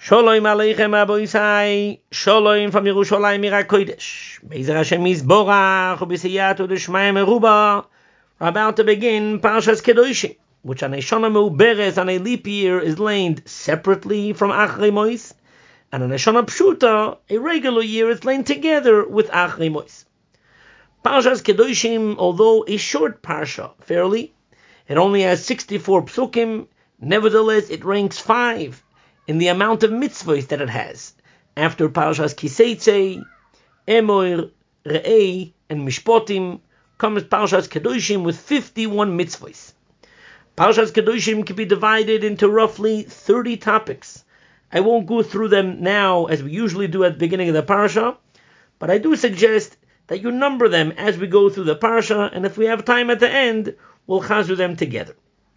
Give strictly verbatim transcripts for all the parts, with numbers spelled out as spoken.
Shalom Aleichem Aboisai, Shalom from Yerushalayim Ira Kodesh. Be'ezer Hashem Yisborach u'b'siyatu d'shmayim meruba. We're about to begin Parshas Kedoshim, which on a Shana Meuberes on a leap year is laid separately from Achrei Mois, and on a Shana Pshuta, a regular year, is laid together with Achrei Mois. Parshas Kedoshim, although a short parsha, fairly, it only has sixty-four psukim. Nevertheless, it ranks five in the amount of mitzvahs that it has. After Parashas Kiseitze, Emoir, Re'ei, and Mishpotim, comes Parashas Kedoshim with fifty-one mitzvahs. Parashas Kedoshim can be divided into roughly thirty topics. I won't go through them now as we usually do at the beginning of the parasha, but I do suggest that you number them as we go through the parasha, and if we have time at the end, we'll chazu them together.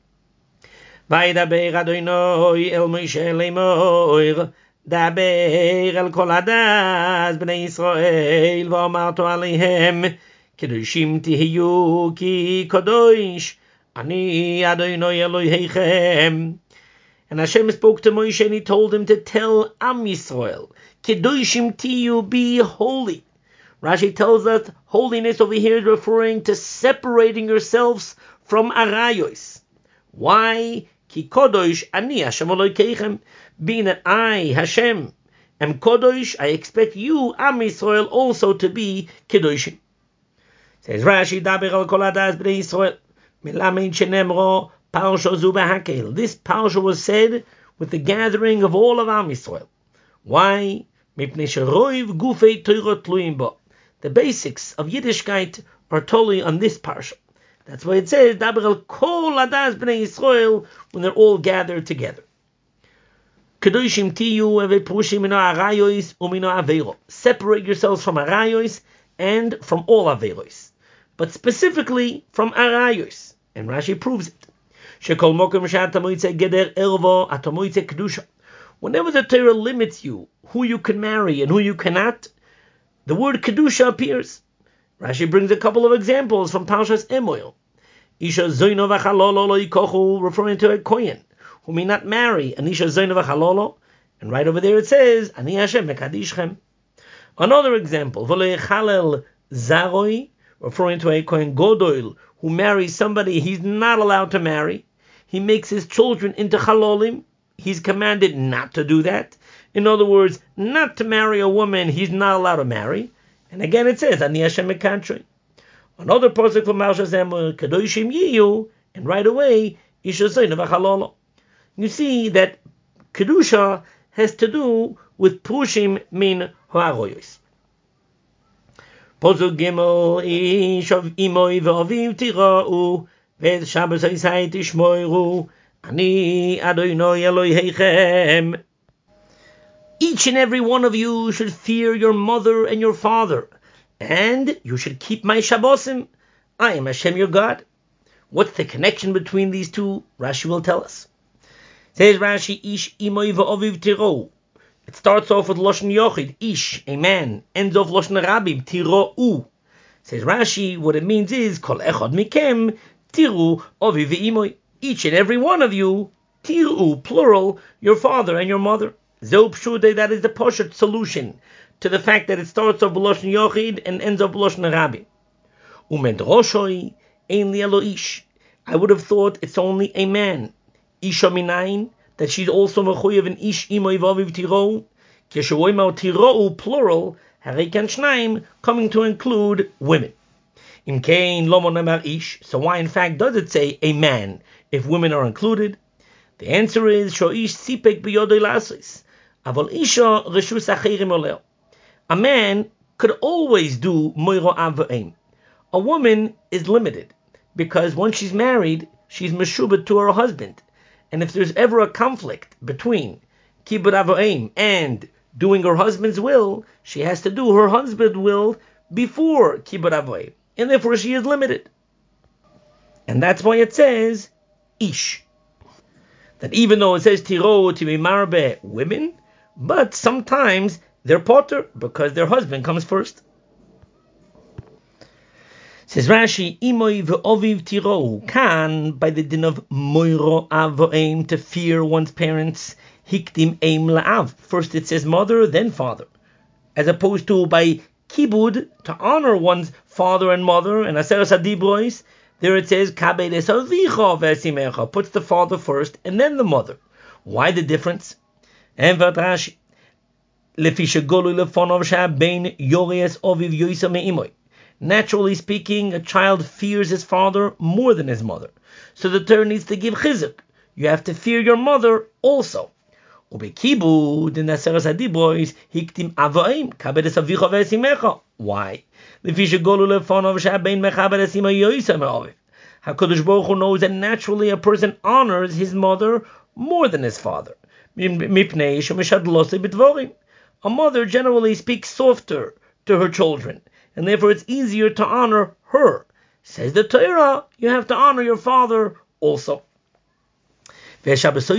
Vaydaber Adonai el Moshe le'moir, daber el kol hadas bnei Yisrael v'amartu aleihem kedoshim tihiyu ki kadosh ani Adonai Eloheichem. And Hashem spoke to Moshe and he told him to tell Am Yisrael, kedoshim tihiyu, be holy. Rashi tells us holiness over here is referring to separating yourselves from arayos. Why? Ki kodosh ani Hashem Elokeichem, being that I, Hashem, am kodosh, I expect you, Am Yisrael, also to be kedoshim. Says Rashi, daber al kol hadas bnei Yisrael, milamed shenemro parsha zu b'hakel. This parsha was said with the gathering of all of Am Yisrael. Why? Mipnei sheroiv gufei Torah tluim bo. The basics of Yiddishkeit are totally on this parsha. That's why it says daber al kol hadas bnei Yisrael, when they're all gathered together. Kedoshim tiyu eve pushim mino arayos umino aveiro. Separate yourselves from arayos and from all averos, but specifically from arayos. And Rashi proves it. Shekol mokem shatamoitze geder ervo atamoitze kedusha. Whenever the Torah limits you who you can marry and who you cannot, the word kedusha appears. Rashi brings a couple of examples from Parshas Emoil. Isha zoino v'chalolo lo yikochu, referring to a kohen who may not marry an isha zoino v'chalolo, and right over there it says ani Hashem mekadishchem. Another example, v'lo yechalel zaroi, referring to a kohen godol who marries somebody he's not allowed to marry. He makes his children into chalolim. He's commanded not to do that. In other words, not to marry a woman he's not allowed to marry. And again it says, Ani Hashem mekadshei. Another pasuk from Parshas Emor, Kedoshim yiyu, and right away, Isha zoino v'chalolo. You see that Kedusha has to do with Pushim min ha'aroyos. Pasuk Gimel, Ish of imoi v'aviv tira'u, v'ez Shabbos ha'isai tishmoiru, Ani Adonai Eloheichem. Each and every one of you should fear your mother and your father, and you should keep my Shabbosim. I am Hashem your God. What's the connection between these two? Rashi will tell us. Says Rashi, Ish imoy v'oviv tiro. It starts off with Lashon Yochid, Ish, a man, ends off Lashon Rabim, tiro u. Says Rashi, what it means is, Kol echad mikem, tiru oviv v'imoy. Each and every one of you, tiru, plural, your father and your mother. Zeu pshude, that is the poshet solution to the fact that it starts off b'Lashon Yochid and ends off b'Lashon Rabim. Umed roshoi ein li elo ish. I would have thought it's only a man. Isha minayin, that she's also mechuyev an ish imoy v'aviv tiro. Keshevoimau tiro, plural, harei kan shnaim, coming to include women. Im kein lomo nemar ish. So why in fact does it say a man if women are included? The answer is shoish sipek biyodei lasis. Avol isha reshus achirim oleo. A man could always do moiro avoim. A woman is limited because once she's married, she's meshubet to her husband. And if there's ever a conflict between kibbud avoim and doing her husband's will, she has to do her husband's will before kibbud avoim, and therefore she is limited. And that's why it says ish. That even though it says tiro to be marbe women, but sometimes they're potter because their husband comes first. Says Rashi, imoy ve'oviv tiro, can, by the din of moiro avoim, to fear one's parents, hiktim eim la'av. First it says mother, then father. As opposed to by kibud, to honor one's father and mother, and aseres hadibrois, there it says kabed es avicha v'esimecha, puts the father first and then the mother. Why the difference? And Rashi, lefi shegolu lefonov she'abein yoreis oviv yoisa me'imoy. Naturally speaking, a child fears his father more than his mother. So the Torah needs to give chizuk. You have to fear your mother also. Ubekibud in Aseres Hadibrois hiktim avoim kabed es avicha v'esimecha. Why? Lefi shegolu lefonov she'abein mechabed es imo yoisa me'oviv. HaKadosh Baruch Hu knows that naturally a person honors his mother more than his father. A mother generally speaks softer to her children, and therefore it's easier to honor her. Says the Torah, you have to honor your father also. What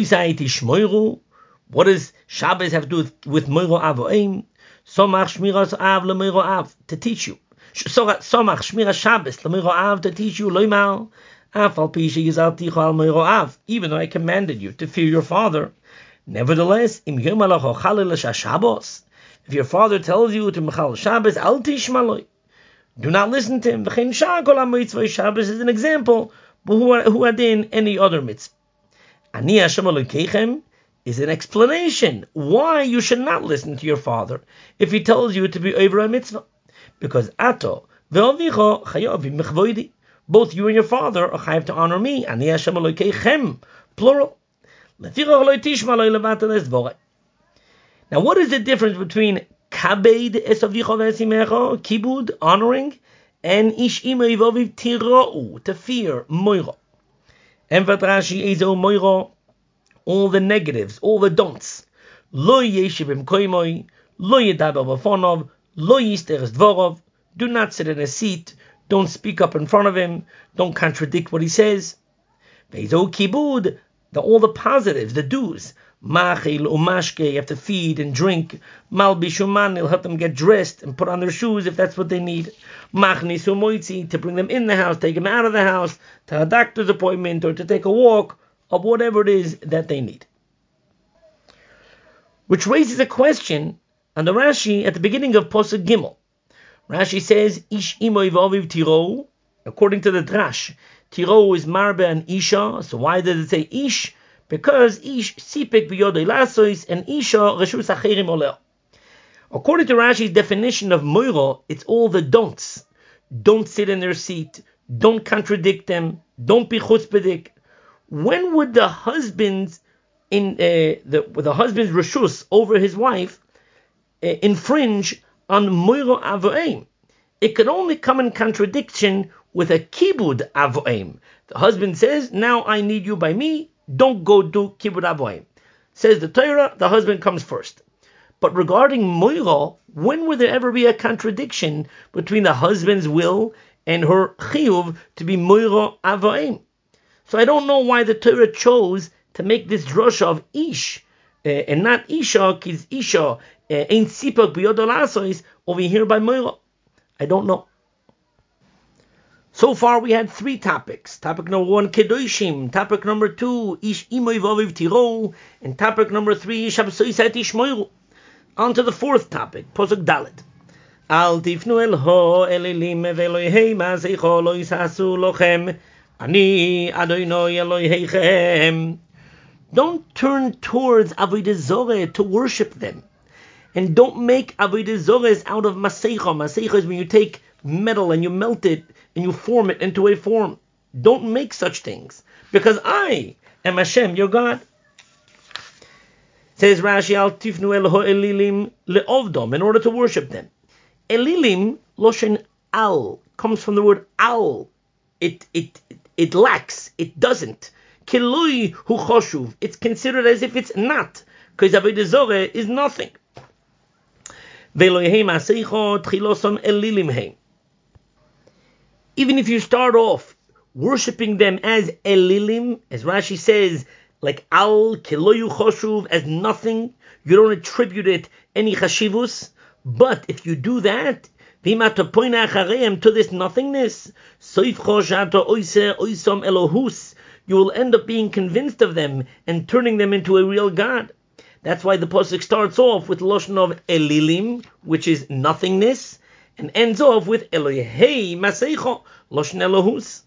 does Shabbos have to do with, with Moiro Avoim? Somach Shmiras Av LeMoiro Av, to teach you. Somach Shmiras Shabbos LeMoiro Av, to teach you Loimal. Even though I commanded you to fear your father, nevertheless, if your father tells you to Mechal Shabbos, al tishmaloi, do not listen to him. Shabbos is an example, but who had in any other mitzvah. Ani Hashem Elokeichem is an explanation why you should not listen to your father if he tells you to be over a mitzvah. Because ato ve'avicha chayavim mechvoidi. Both you and your father are chayav to honor me. Ani Hashem Elokeichem, plural. Now, what is the difference between kabed es avicha v'esimecha, kibud, honoring, and ish imo yivoviv tira'u, to fear, moira? And Rashi ezo moira, all the negatives, all the don'ts. Lo yeshiv im koimoi, lo yedaber b'fonov, lo yister es dvorov. Do not sit in a seat. Don't speak up in front of him. Don't contradict what he says. Ve'ezo kibud, the, all the positives, the do's. Machil umashke, you have to feed and drink. Malbishuman, he'll help them get dressed and put on their shoes if that's what they need. Machnis umoitzi, to bring them in the house, take them out of the house, to a doctor's appointment, or to take a walk, or whatever it is that they need. Which raises a question on the Rashi at the beginning of Posuk Gimel. Rashi says, Ish imoy v'aviv tiro. According to the Drash, tiro is marbe and isha. So why did it say ish? Because ish sipek b'yodei lasois and isha reshus acherim oleh. According to Rashi's definition of moiro, it's all the don'ts. Don't sit in their seat. Don't contradict them. Don't be chutzpahdik. When would the husband's in uh, the the husband's reshus over his wife uh, infringe on moiro avoim? It could only come in contradiction with a kibud avoim. The husband says, now I need you by me, don't go do kibud avoim. Says the Torah, the husband comes first. But regarding moira, when would there ever be a contradiction between the husband's will and her chiyuv to be moira avoim? So I don't know why the Torah chose to make this drasha of ish, uh, and not isha, because isha ain't sipak b'yodol asois over here by moira. I don't know. So far we had three topics. Topic number one, Kedoshim. Topic number two, Ish imoy v'aviv tiro. And topic number three, Shabsoisat ish moiru. On to the fourth topic, Posuk Dalet. Al tifnu el ho elilim ve'elohei ma'asecho lo yisasu lochem. Ani Adonai Eloheichem. Don't turn towards Avodah Zorah to worship them. And don't make Avodah Zorah out of Maseicha. Maseicha is when you take metal and you melt it and you form it into a form. Don't make such things. Because I am Hashem, your God. Says Rashi, Al tifnu el ha'elilim le'ovdom, in order to worship them. Elilim, loshen al, comes from the word al. It, it, it lacks, it doesn't. Kilui hu choshuv, it's considered as if it's not. Because Avodah Zorah is nothing. Even if you start off worshipping them as Elilim, as Rashi says, like Al Kiloyu Choshuv, as nothing, you don't attribute it any chashivus. But if you do that, to this nothingness, you will end up being convinced of them and turning them into a real God. That's why the pasuk starts off with lashon of elilim, which is nothingness, and ends off with Elohei Maseicho, lashon Elohus.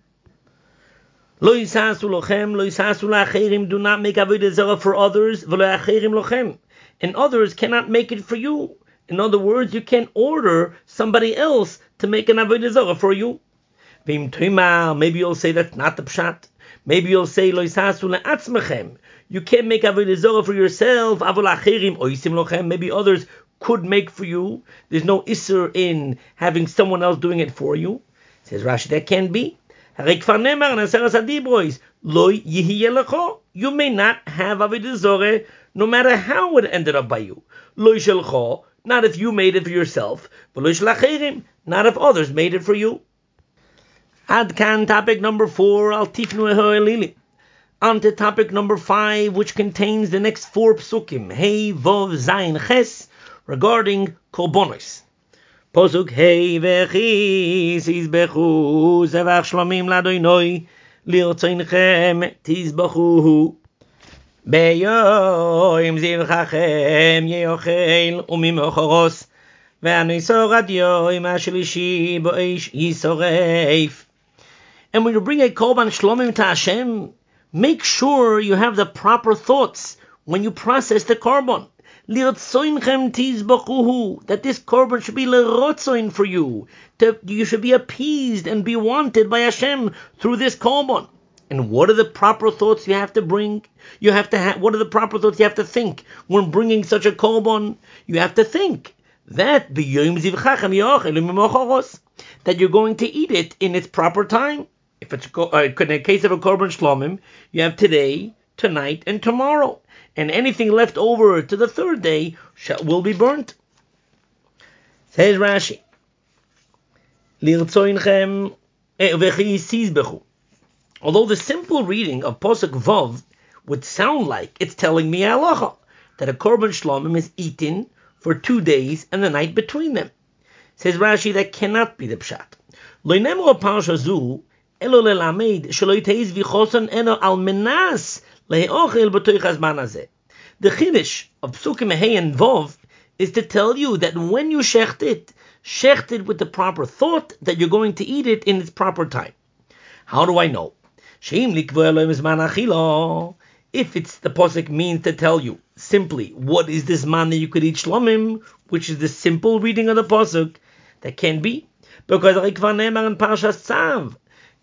Lo yisasu lochem, lo yisasu la'acherim. Do not make avodah zarah for others. V'lo acherim lochem, and others cannot make it for you. In other words, you can't order somebody else to make an avodah zarah for you. V'im toimar, maybe you'll say that's not the pshat. Maybe you'll say lo yisasu la'atzmechem. You can't make avodah zarah for yourself. Avol acherim oisim lochem. Maybe others could make for you. There's no isser in having someone else doing it for you. Says Rashi, that can be. You may not have avodah zarah no matter how it ended up by you. Not if you made it for yourself, but not if others made it for you. Ad kan topic number four. Al tifnu ha'elili. On to topic number five, which contains the next four psukim. Hey, vov, zayin, ches, regarding korbanos. Posuk hey v'chi tizbechu zevach shlomim ladoinoi lirtzoinchem tizbechu beyoim zivchachem yeochel umimochoros ve'anisor ad yoim hashlishi bo'esh yisoref. And when you bring a korban shlomim to Hashem, make sure you have the proper thoughts when you process the korban. That this korban should be lerotzoin for you. To, you should be appeased and be wanted by Hashem through this korban. And what are the proper thoughts you have to bring? You have to have. What are the proper thoughts you have to think when bringing such a korban? You have to think that that you're going to eat it in its proper time. If it's uh, in the case of a korban shlomim, you have today, tonight, and tomorrow. And anything left over to the third day will be burnt. Says Rashi, although the simple reading of Posuk Vav would sound like it's telling me halacha, that a korban shlomim is eaten for two days and the night between them. Says Rashi, that cannot be the pshat. Lo nemu parsha zu elo lelamed shelo yiteiz vichosan eno al menas. The chiddush of Psukim Hey and Vov is to tell you that when you shecht it, shecht it with the proper thought that you're going to eat it in its proper time. How do I know? If it's the posuk means to tell you simply what is this man that you could eat shlomim, which is the simple reading of the posuk, that can be because in Parshas Tzav,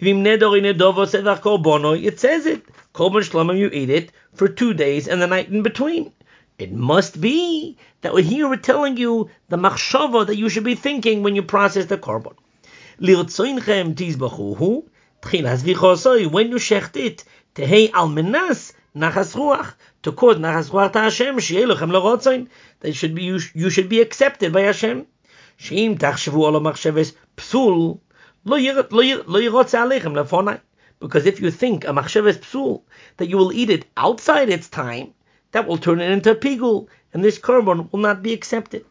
it says it. Korban shlomim, you eat it for two days and the night in between. It must be that we're here we're telling you the machshava that you should be thinking when you process the korban. Lirtzoinchem tizbachuhu tchilas vichosoi, when you shecht it, tehei al menas nachas ruach, to cause nachas ruach to Hashem, sheyeh lochem lerotzoin, that should be you, you should be accepted by Hashem. Sheim tachshavu olo machsheves psul lo yirotze aleichem lefonai. Because if you think a machsheves psul, that you will eat it outside its time, that will turn it into a pigul, and this korban will not be accepted.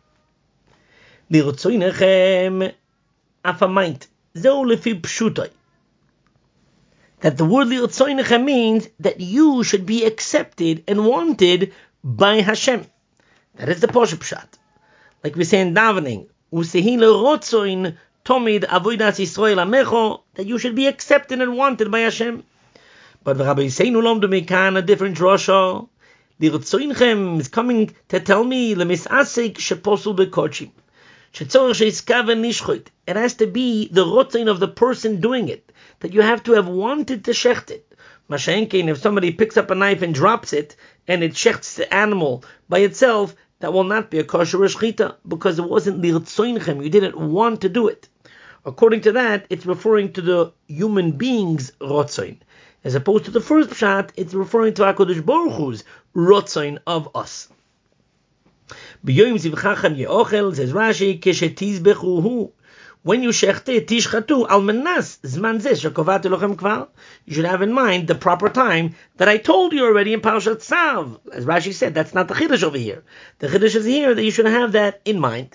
Lirtzoinechem afamait zeu lefi pshutai. That the word lirtzoinechem means that you should be accepted and wanted by Hashem. That is the poshup pshat. Like we say in davening, usehi lerotzoin Tomid avodas Yisrael amecho, that you should be accepted and wanted by Hashem. But Rabbi Yisrael lomdu mekan a different drasha. Lirtzoinchem is coming to tell me lemisasek sheposul bekochim. Shetzorach sheiskaven nishchot. It has to be the rotzain of the person doing it, that you have to have wanted to shecht it. Mashenkein, if somebody picks up a knife and drops it, and it shechts the animal by itself, that will not be a kosher shechita, because it wasn't lirtzoinchem. You didn't want to do it. According to that, it's referring to the human being's rotzoin. As opposed to the first pshat, it's referring to HaKadosh Baruch Hu's rotzoin of us. B'yoyim zivchachem ye'ochel, says Rashi, keshetizbechuhu. When you shechte tishchatu al menas zman zeh shekovati lochem kvar. You should have in mind the proper time that I told you already in Parashat Tzav. As Rashi said, that's not the chiddush over here. The chiddush is here that you should have that in mind.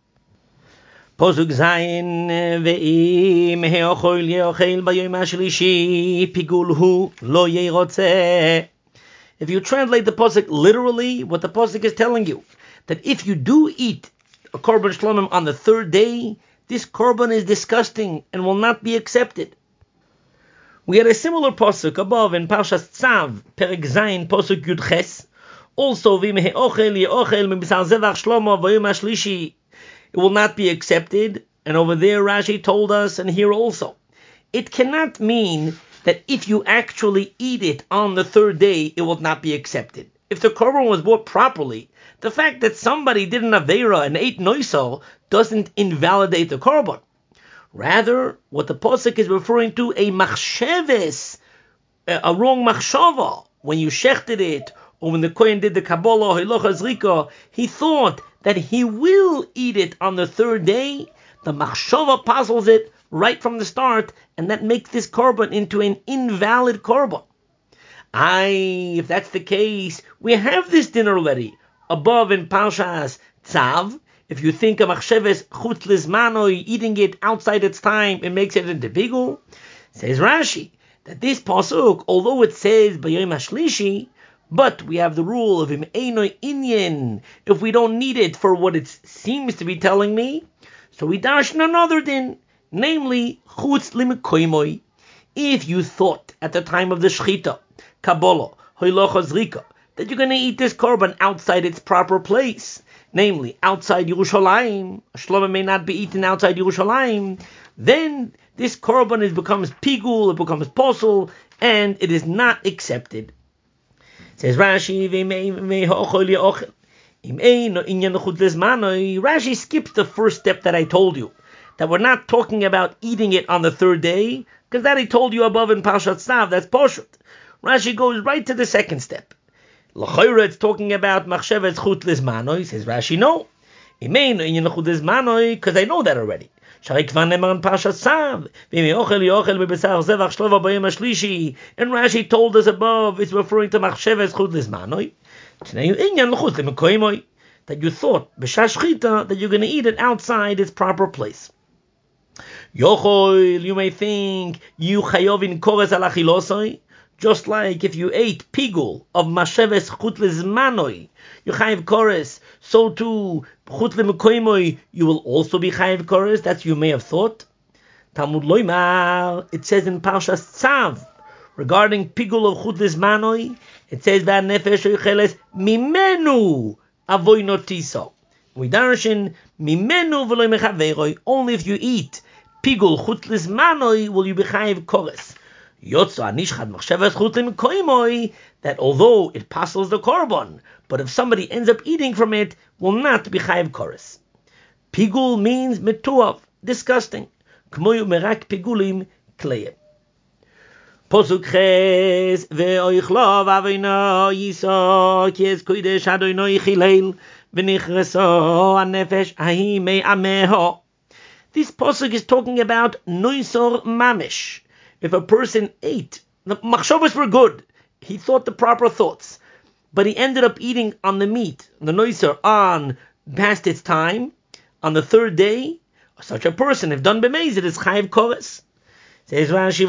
Posuk zayin ve'im he'ochol ye'ochel b'yom hashlishi pigul hu lo yeirotze. If you translate the pasuk literally, what the pasuk is telling you, that if you do eat a korban shlomim on the third day, this korban is disgusting and will not be accepted. We had a similar pasuk above in Parshas Tzav, Perek Zayin, pasuk Yud Ches. Also, v'im he'ochel ye'ochel mibisar zevach shlomo v'yom hashlishi, it will not be accepted. And over there, Rashi told us, and here also, it cannot mean that if you actually eat it on the third day, it will not be accepted. If the korban was bought properly, the fact that somebody did an aveira and ate noisel doesn't invalidate the korban. Rather, what the pasuk is referring to, a machsheves, a wrong machshava, when you shechted it, or when the kohen did the kabbalah, hilocha zrika, he thought that he will eat it on the third day. The machshava puzzles it right from the start, and that makes this korban into an invalid korban. Aye, if that's the case, we have this din already. Above in Parshas Tzav, if you think of machsheves chutz lizmanoi, eating it outside its time, it makes it into pigul. Says Rashi, that this pasuk, although it says b'yom hashlishi, but we have the rule of im einoi inyan, if we don't need it for what it seems to be telling me, so we dash another din, namely, chutz limikoimoi. If you thought at the time of the shechita, kabbalah, hoilocha zrika, that you're going to eat this korban outside its proper place, namely outside Yerushalayim, a shlomim may not be eaten outside Yerushalayim, then this korban is, becomes pigul, it becomes posel, and it is not accepted. Says Rashi, Rashi skips the first step that I told you, that we're not talking about eating it on the third day, because that I told you above in Parshat Tzav, that's Poshut. Rashi goes right to the second step. L'chayra, it's talking about machsheves chut lizmanoi. Says Rashi, no. Because I know that already. And Rashi told us above, it's referring to machsheves chut lizmanoi. That you thought b'shashchita that you're going to eat it outside its proper place. Yochol, you may think you chayovin kores al achilosoi. Just like if you ate pigul of masheves chut lizmanoi, you chayiv kores, so too chut lemekoimoi, you will also be chayiv kores. That's you may have thought. Talmud loymar, it says in Parshas Tzav regarding pigul of chut lizmanoi, it says that nefesh yocheles mimenu avoy notiso. We darshan mimenu v'loy mechaveroi. Only if you eat pigul chut lizmanoi will you be chayiv kores. That although it passes the korban, but if somebody ends up eating from it, will not be chayiv kores. Pigul means metuav, disgusting. K'moyu merak pigulim kleim. Posuk ches ve'oichlov avino yiso ki es kodesh Adonai chilel v'nichreso hanefesh ahi me'ameho. This posuk is talking about noisor mamish. If a person ate, the machshavos were good, he thought the proper thoughts, but he ended up eating on the meat, the noiser, on past its time, on the third day, such a person, if done b'mezid, is chayiv kores. Says Rashi,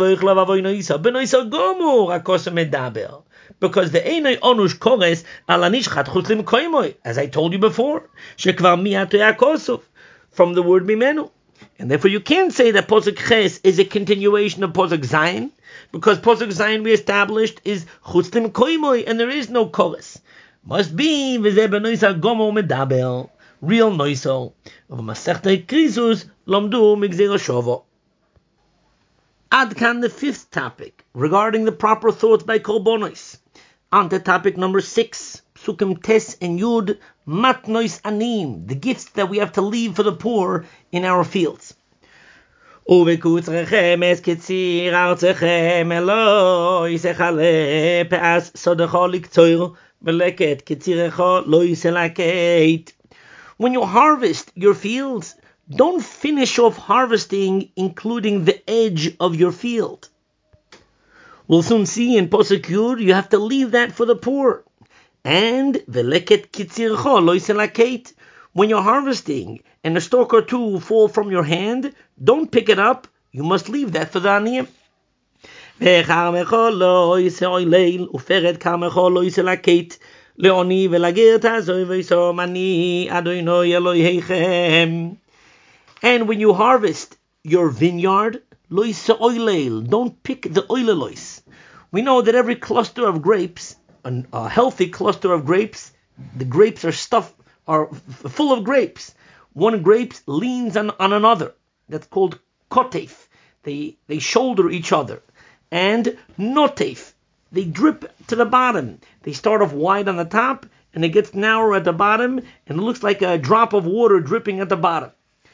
because the einay onush kores ala nishchat chutz limkoimoy, as I told you before, shekvar miyato yakosov, from the word mimenu. And therefore you can't say that Posuk Ches is a continuation of Posuk Zayin, because Posuk Zayin we established is Chutz Limkoimoy, and there is no Kores. Must be V'zeh b'noisa gomo medabel, real noisel. V'masechta Krisus lomdu migzera shovo. Adkan, the fifth topic, regarding the proper thoughts by Korbonos. On to topic number six, Psukim Tes and Yud, Matnois Anim, the gifts that we have to leave for the poor in our fields. Uvekutzrechem es kitzir artzechem eloi sechale pe'as sodecho liktzor beleket kitzirecho loi selakeit. When you harvest your fields, don't finish off harvesting including the edge of your field. We'll soon see in Posuk Yud, you have to leave that for the poor. And veleket kitzircho lo yiselakeit. When you're harvesting and a stalk or two fall from your hand, don't pick it up. You must leave that for the aniyim. וחרמך לא יעשה אוילל, ופרד כרמך לא יעשה לקט, לעוני ולגר תעזוב ויסום אני אדוני אלוהיכם. And when you harvest your vineyard, lo yisa oilel, don't pick the oilelois. We know that every cluster of grapes, an, a healthy cluster of grapes, the grapes are stuffed, are f- full of grapes. One grape leans on, on another. That's called kotef. They they shoulder each other. And notef, they drip to the bottom. They start off wide on the top, and it gets narrower at the bottom, and it looks like a drop of water dripping at the bottom.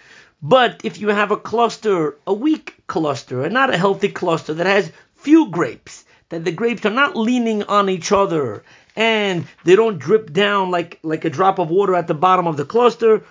But if you have a cluster, a weak cluster, and not a healthy cluster that has few grapes, that the grapes are not leaning on each other, and they don't drip down like, like a drop of water at the bottom of the cluster,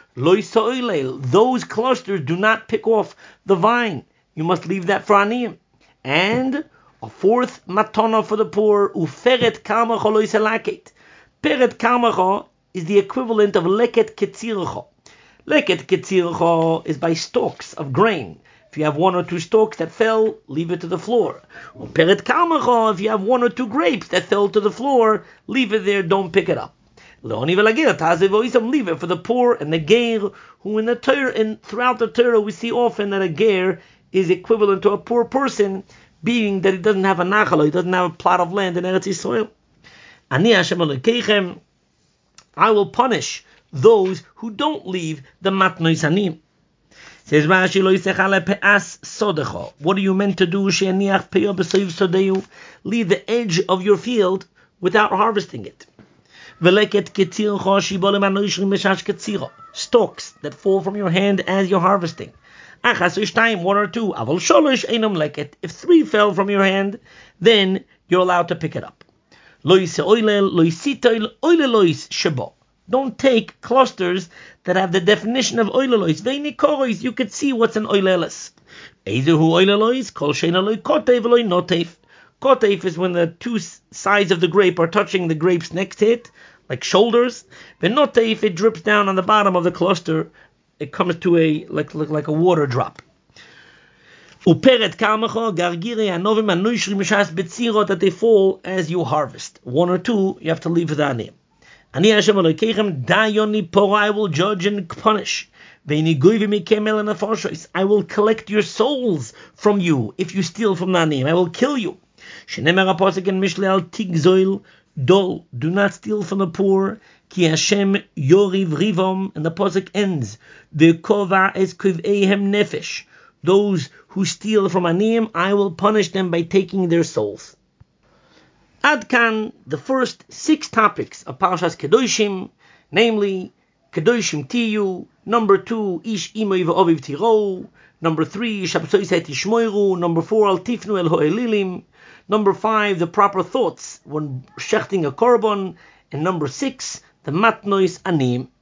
those clusters do not pick off the vine. You must leave that for aniyim. And a fourth matana for the poor, uferet karmacho lo yisalaket. Peret karmacho is the equivalent of leket ketziracho. Leket ketziracho is by stalks of grain. If you have one or two stalks that fell, leave it to the floor. Or peret karmacho, if you have one or two grapes that fell to the floor, leave it there, don't pick it up. Leoni velagir tazev oisam, leave it for the poor and the ger, who in the Torah, and throughout the Torah we see often that a ger is equivalent to a poor person, being that he doesn't have a nachal, he doesn't have a plot of land in Eretz Yisrael. Ani Hashem Elokeichem, I will punish those who don't leave the matnos aniyim. Says Rashi, lo yisechale pe'as sodecho. What are you meant to do? She'aniach pe'yo b'soiv sodeyu. Leave the edge of your field without harvesting it. Veleket ketzircho shibolem anoishrim meshash ketziro. Stalks that fall from your hand as you're harvesting. Achas u'shtayim, one or two. Aval sholosh einam leket. If three fell from your hand, then you're allowed to pick it up. Lo yise oilel, lo yisitoil, oilelois shebo. Don't take clusters that have the definition of oilelois. Veinikoros, you could see what's an oilelis. Eizehu oilelois, kol sheinaloi kotev eloi notev. Kotev is when the two sides of the grape are touching the grapes next to it, like shoulders. Venotev, it drips down on the bottom of the cluster. It comes to a like like, like a water drop. Uperet karmecho gargiri anovim anoishri mishas betziro, that they fall as you harvest. One or two, you have to leave the aniyim. Ani Hashem Elokeichem dayoni poro, I will judge and punish. Veini goyvi mikem el nefashos, I will collect your souls from you if you steal from the aniyim. I will kill you. Shenemer haposek in Mishle al tigzoil dol, do not steal from the poor. Ki Hashem yoriv rivom, and the posuk ends, v'kova es kiveihem nefesh. Those who steal from aniyim, I will punish them by taking their souls. Adkan, the first six topics of Parshas Kedoshim, namely Kedoshim Tiyu, number two, Ish Imoy V'Oviv Tiro, number three, Shabtois Et Yishmoiru, number four, Al Tifnu El Ho'elilim, number five, the proper thoughts when shechting a korban, and number six, the matnois aniyim.